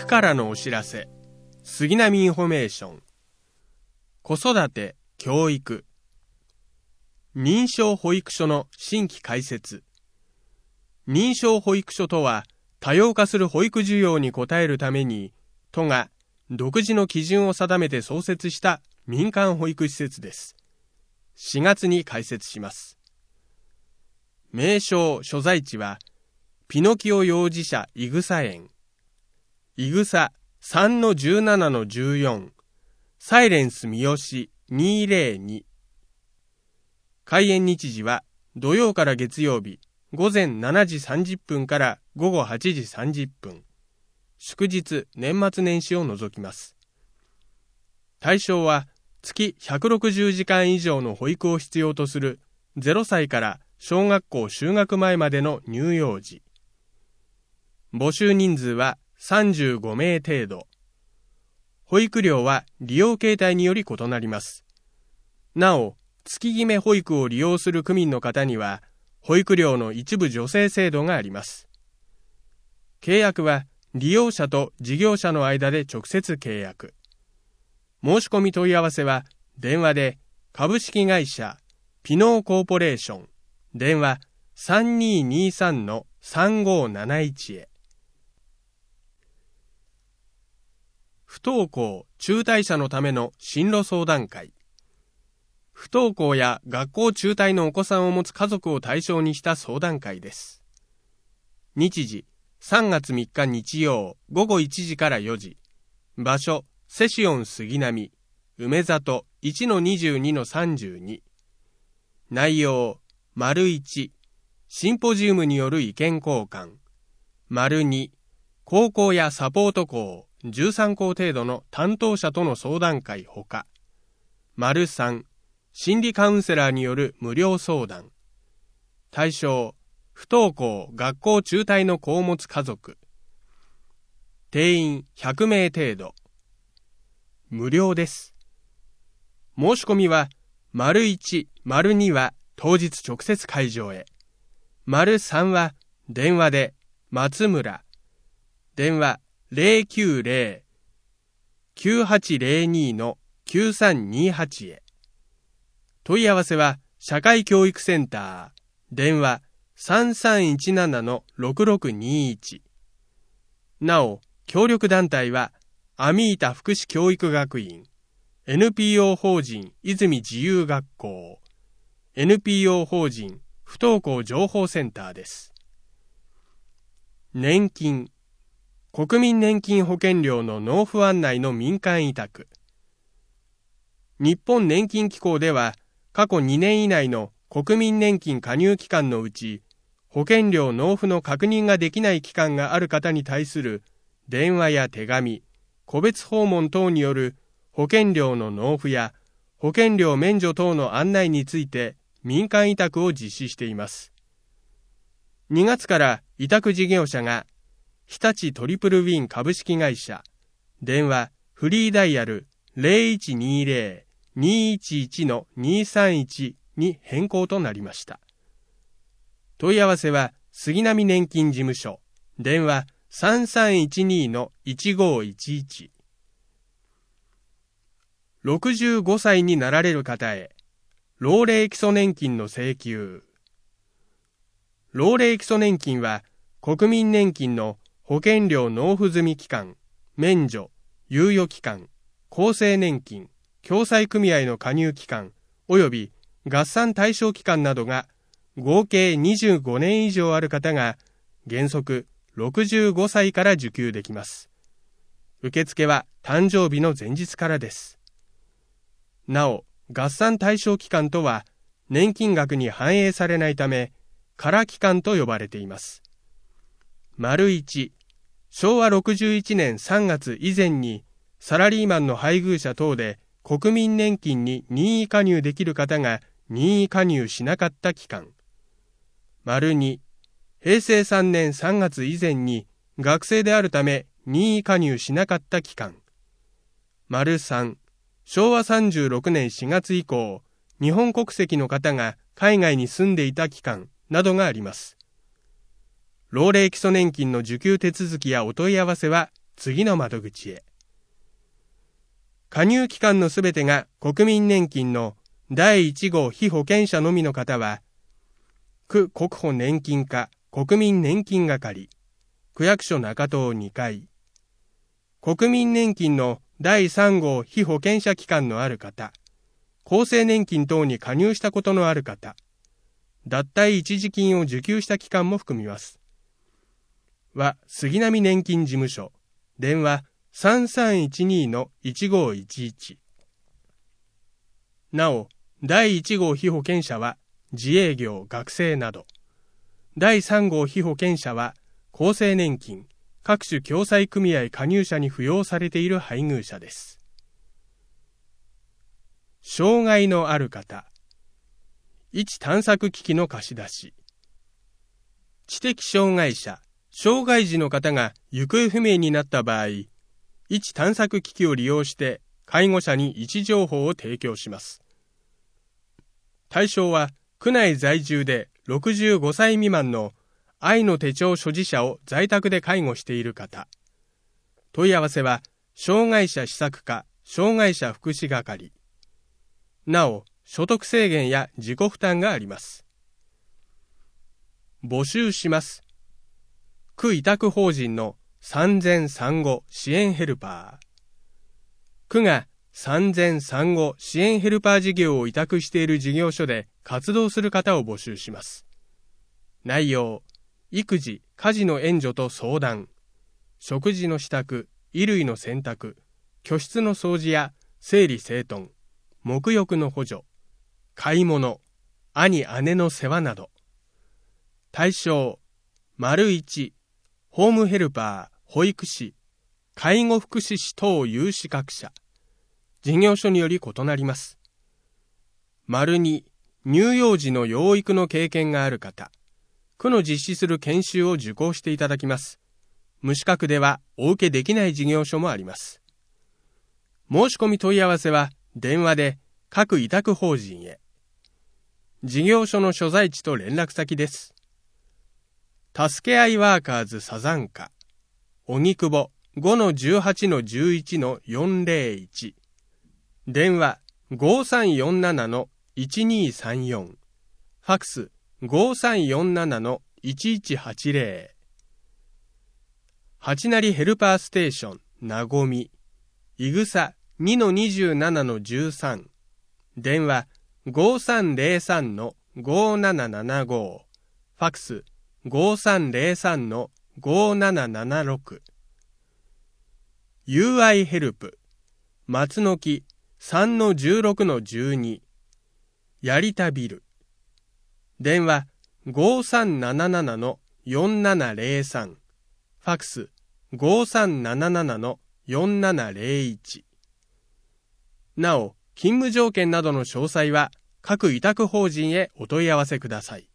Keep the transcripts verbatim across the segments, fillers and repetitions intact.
区からのお知らせ。杉並インフォメーション。子育て、教育。認証保育所の新規開設。認証保育所とは、多様化する保育需要に応えるために、都が独自の基準を定めて創設した民間保育施設です。しがつに開設します。名称・所在地は、ピノキオ幼児舎いぐさ園、いぐさ さんのじゅうななのじゅうよん、サイレンス三好にひゃくに。開園日時は土曜から月曜日、午前しちじさんじゅっぷんから午後はちじさんじゅっぷん。祝日、年末年始を除きます。対象は月ひゃくろくじゅうじかん以上の保育を必要とするゼロさいから小学校就学前までの乳幼児。募集人数はさんじゅうごめい程度。保育料は利用形態により異なります。なお、月決め保育を利用する区民の方には、保育料の一部助成制度があります。契約は利用者と事業者の間で直接契約。申し込み問い合わせは電話で株式会社ピノーコーポレーション電話 さんにーにーさんのさんごーなないち へ。不登校・中退者のための進路相談会。不登校や学校中退のお子さんを持つ家族を対象にした相談会です。日時、さんがつみっか日曜午後いちじからよじ。場所、セシオン杉並、梅里 いちのにじゅうにのさんじゅうに。内容、丸いち、シンポジウムによる意見交換。丸に、高校やサポート校、じゅうさんこう程度の担当者との相談会ほか。丸さん、心理カウンセラーによる無料相談。対象、不登校・学校中退の子を持つ家族。定員ひゃくめい程度。無料です。申し込みは、丸いち、丸には当日直接会場へ。丸さんは電話で松村。電話 ゼロきゅうゼロ きゅうはちゼロに のきゅうさんにはち へ。問い合わせは社会教育センター。電話さんさんいちななのろくろくにいち。なお、協力団体はアミータ福祉教育学院、エヌピーオー 法人泉自由学校、エヌピーオー 法人不登校情報センターです。年金、国民年金保険料の納付案内の民間委託。日本年金機構では、過去にねん以内の国民年金加入期間のうち、保険料納付の確認ができない期間がある方に対する電話や手紙、個別訪問等による保険料の納付や保険料免除等の案内について民間委託を実施しています。にがつから委託事業者が日立トリプルウィン株式会社、電話フリーダイヤル ゼロいちにゼロ にいちいちのにさんいち に変更となりました。問い合わせは杉並年金事務所、電話さんさんいちにのいちごいちいち。ろくじゅうごさいになられる方へ、老齢基礎年金の請求。老齢基礎年金は、国民年金の保険料納付済期間、免除、猶予期間、厚生年金、共済組合の加入期間、及び合算対象期間などが、合計にじゅうごねん以上ある方が、原則ろくじゅうごさいから受給できます。受付は誕生日の前日からです。なお、合算対象期間とは、年金額に反映されないため、空期間と呼ばれています。丸いち、しょうわろくじゅういちねんさんがつ以前に、サラリーマンの配偶者等で国民年金に任意加入できる方が任意加入しなかった期間。丸に、へいせいさんねんさんがつ以前に学生であるため任意加入しなかった期間。丸さん、しょうわさんじゅうろくねんしがつ以降、日本国籍の方が海外に住んでいた期間などがあります。老齢基礎年金の受給手続きやお問い合わせは次の窓口へ。加入機関のすべてが国民年金のだいいち号被保険者のみの方は、区国保年金課国民年金係、区役所中東にかい、国民年金のだいさん号被保険者機関のある方、厚生年金等に加入したことのある方、脱退一時金を受給した期間も含みます。は、杉並年金事務所、電話 さんさんいちに のいちごいちいち。なお、だいいち号被保険者は自営業、学生など、だいさん号被保険者は厚生年金、各種共済組合加入者に扶養されている配偶者です。障害のある方、一探索機器の貸し出し。知的障害者、障害児の方が行方不明になった場合、一探索機器を利用して介護者に位置情報を提供します。対象は区内在住でろくじゅうごさい未満の愛の手帳所持者を在宅で介護している方。問い合わせは障害者施策課障害者福祉係。なお、所得制限や自己負担があります。募集します。区委託法人の産前産後支援ヘルパー。区が産前産後支援ヘルパー事業を委託している事業所で活動する方を募集します。内容、育児・家事の援助と相談、食事の支度、衣類の洗濯、居室の掃除や整理整頓、沐浴の補助、買い物、兄・姉の世話など。対象、丸いち、ホームヘルパー、保育士、介護福祉士等有資格者。事業所により異なります。丸に、乳幼児の養育の経験がある方。区の実施する研修を受講していただきます。無資格ではお受けできない事業所もあります。申し込み問い合わせは電話で各委託法人へ。事業所の所在地と連絡先です。助け合いワーカーズサザンカ、荻窪 ごのじゅうはちのじゅういちのよんぜろいち。電話 ごさんよんななのいちにさんよん。ファクス ごさんよんななのいちいちはちぜろ。八成ヘルパーステーションなごみ、いぐさ にのにじゅうななのじゅうさん。電話 ごさんぜろさんのごななななご。ファクス ごさんぜろさんのごななななろく。ユーアイ ヘルプ松の木 さんのじゅうろくのじゅうに。やりたビル。電話 ごさんななななのよんななぜろさん。ファクス ごさんななななのよんななぜろいち。なお、勤務条件などの詳細は各委託法人へお問い合わせください。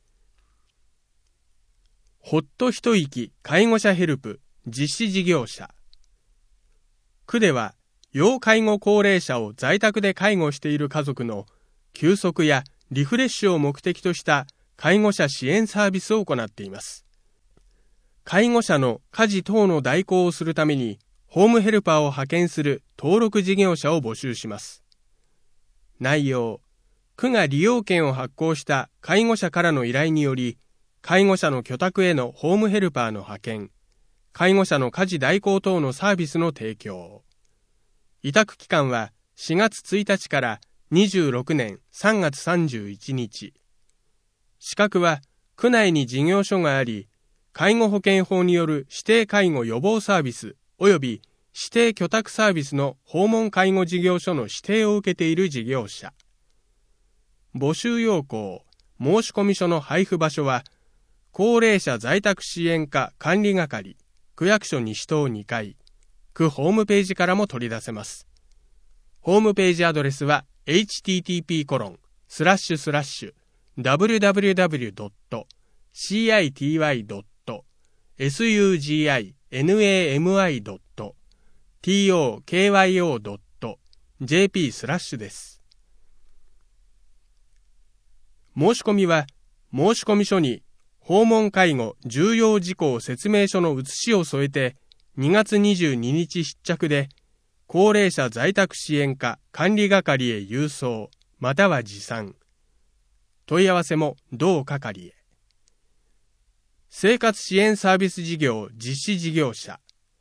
ほっと一息介護者ヘルプ実施事業者。区では要介護高齢者を在宅で介護している家族の休息やリフレッシュを目的とした介護者支援サービスを行っています。介護者の家事等の代行をするためにホームヘルパーを派遣する登録事業者を募集します。内容、区が利用券を発行した介護者からの依頼により、介護者の居宅へのホームヘルパーの派遣、介護者の家事代行等のサービスの提供。委託期間はしがつついたちからにじゅうろくねんさんがつさんじゅういちにち。資格は区内に事業所があり、介護保険法による指定介護予防サービス及び指定居宅サービスの訪問介護事業所の指定を受けている事業者。募集要項、申込書の配布場所は、高齢者在宅支援課管理係、区役所西棟にかい、区ホームページからも取り出せます。ホームページアドレスは エイチティーティーピーコロンスラッシュスラッシュダブリュダブリュダブリュドットシーアイティーワイドットエスユージーアイエヌエーエムアイドットティーオーケーワイオードットジェーピースラッシュです。申し込みは申込書に訪問介護重要事項説明書の写しを添えてにがつにじゅうににち必着で、高齢者在宅支援課管理係へ郵送、または持参。問い合わせも同係へ。生活支援サービス事業実施事業者。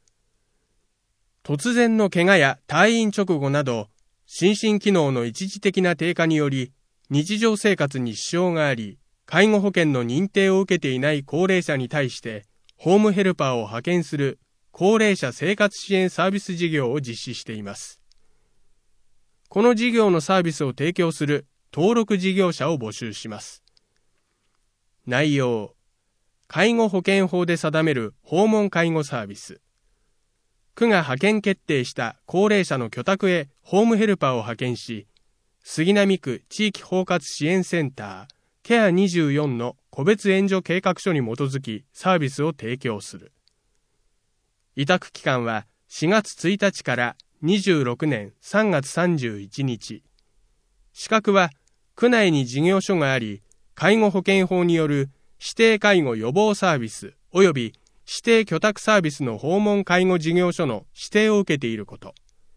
突然の怪我や退院直後など、心身機能の一時的な低下により、日常生活に支障があり、介護保険の認定を受けていない高齢者に対して、ホームヘルパーを派遣する高齢者生活支援サービス事業を実施しています。この事業のサービスを提供する登録事業者を募集します。内容、介護保険法で定める訪問介護サービス。区が派遣決定した高齢者の居宅へホームヘルパーを派遣し、杉並区地域包括支援センターケアにじゅうよんの個別援助計画書に基づきサービスを提供する。委託期間はしがつついたちからにじゅうろくねんさんがつさんじゅういちにち。資格は区内に事業所があり、介護保険法による指定介護予防サービス及び指定居宅サービスの訪問介護事業所の指定を受けていること。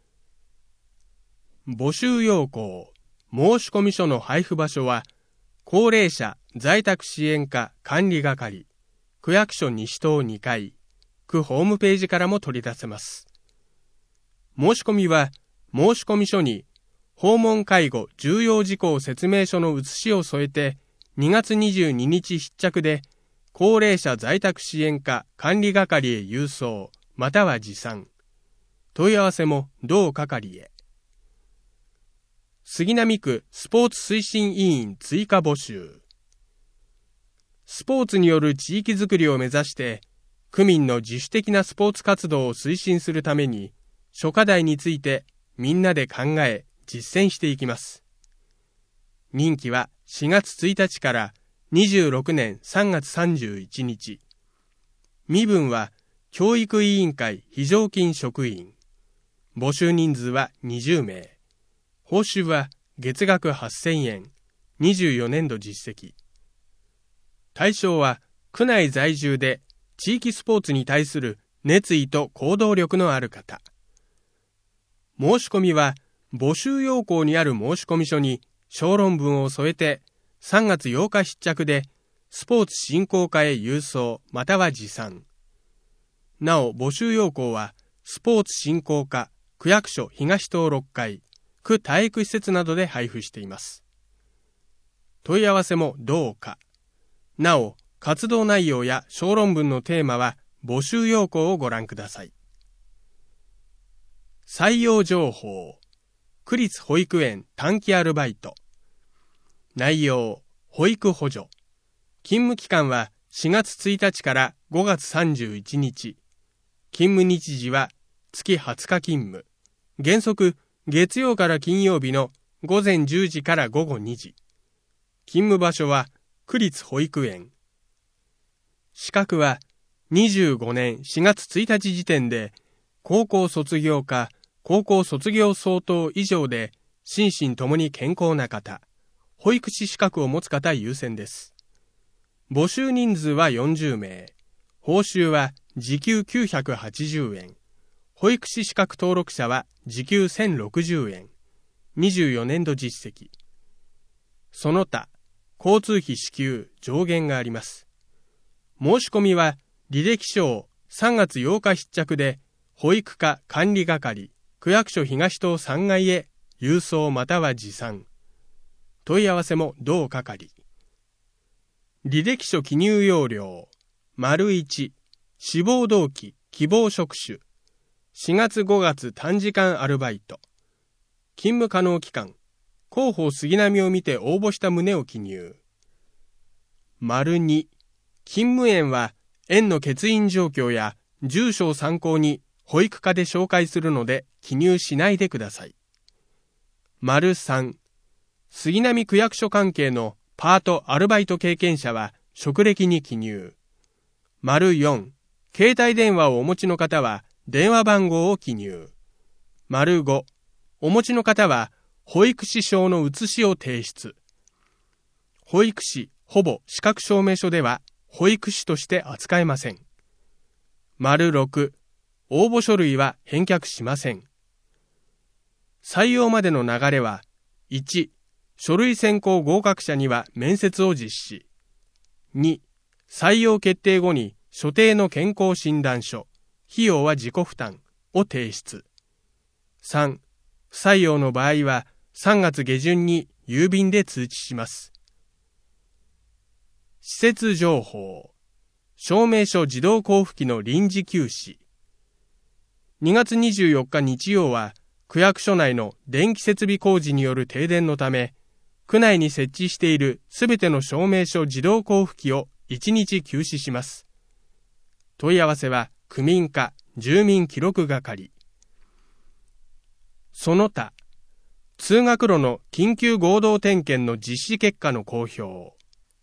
募集要項、申込書の配布場所は、高齢者在宅支援課管理係、区役所西棟にかい、区ホームページからも取り出せます。申し込みは、申込書に、訪問介護重要事項説明書の写しを添えて、にがつにじゅうににち必着で、高齢者在宅支援課管理係へ郵送、または持参。問い合わせも同係へ。杉並区スポーツ推進委員追加募集。スポーツによる地域づくりを目指して、区民の自主的なスポーツ活動を推進するために、諸課題についてみんなで考え、実践していきます。任期はしがつついたちからにじゅうろくねんさんがつさんじゅういちにち。身分は教育委員会非常勤職員。募集人数はにじゅうめい。報酬は月額はっせんえん。にじゅうよねんど実績。対象は区内在住で地域スポーツに対する熱意と行動力のある方。申し込みは募集要項にある申込書に小論文を添えてさんがつようか必着でスポーツ振興課へ郵送または持参。なお募集要項はスポーツ振興課区役所東棟ろっかい区体育施設などで配布しています。問い合わせも同課。なお活動内容や小論文のテーマは募集要項をご覧ください。採用情報。区立保育園短期アルバイト。内容、保育補助。勤務期間はしがつついたちからごがつさんじゅういちにち。勤務日時は月はつか勤務。原則、月曜から金曜日のごぜんじゅうじからごごにじ。勤務場所は区立保育園。資格はにじゅうごねんしがつついたち時点で高校卒業か高校卒業相当以上で心身ともに健康な方、保育士資格を持つ方優先です。募集人数はよんじゅうめい。報酬は時給きゅうひゃくはちじゅうえん。保育士資格登録者は時給せんろくじゅうえん。にじゅうよねんど実績。その他、交通費支給上限があります。申し込みは履歴書をさんがつようか必着で保育課管理係区役所東棟さんがいへ郵送または持参。問い合わせも同係。履歴書記入要領。丸いち、志望動機、希望職種。しがつごがつ短時間アルバイト。勤務可能期間。広報杉並を見て応募した旨を記入。丸に、勤務園は園の欠員状況や住所を参考に保育課で紹介するので記入しないでください。丸さん、杉並区役所関係のパート・アルバイト経験者は職歴に記入。丸よん、携帯電話をお持ちの方は電話番号を記入。丸ご、お持ちの方は保育士証の写しを提出。保育士ほぼ資格証明書では保育士として扱えません。丸ろく、 応募書類は返却しません。採用までの流れは、いち、書類選考合格者には面接を実施。に、採用決定後に所定の健康診断書、費用は自己負担を提出。さん、不採用の場合はさんがつ下旬に郵便で通知します。施設情報。証明書自動交付機の臨時休止。にがつにじゅうよっか日曜は、区役所内の電気設備工事による停電のため、区内に設置しているすべての証明書自動交付機をいちにち休止します。問い合わせは区民課住民記録係。その他、通学路の緊急合同点検の実施結果の公表。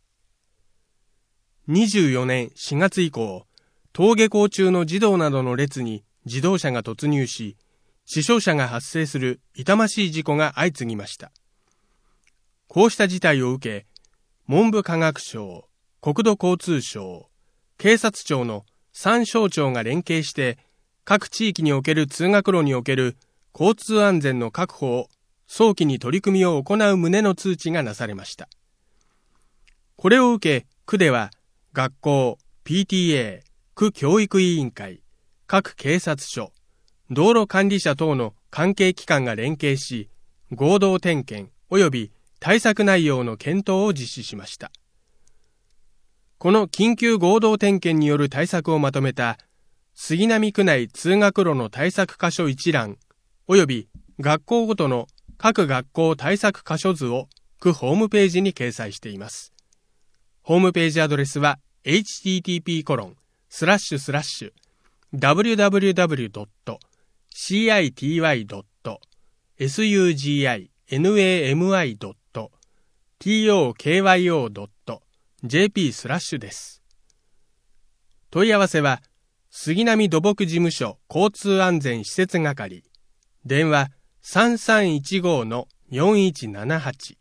にじゅうよねんしがつ以降、登下校中の児童などの列に自動車が突入し、死傷者が発生する痛ましい事故が相次ぎました。こうした事態を受け、文部科学省、国土交通省、警察庁のさん省庁が連携して、各地域における通学路における交通安全の確保を早期に取り組みを行う旨の通知がなされました。これを受け、区では学校、ピーティーエー、区教育委員会、各警察署、道路管理者等の関係機関が連携し、合同点検及び対策内容の検討を実施しました。この緊急合同点検による対策をまとめた杉並区内通学路の対策箇所一覧及び学校ごとの各学校対策箇所図を区ホームページに掲載しています。ホームページアドレスは エイチティーティーピーコロンスラッシュスラッシュダブリュダブリュダブリュドットシーアイティーワイドットエスユージーアイエヌエーエムアイドットティーオーケーワイオードットジェーピー スラッシュです。問い合わせは杉並土木事務所交通安全施設係電話 さんさんいちごのよんいちななはち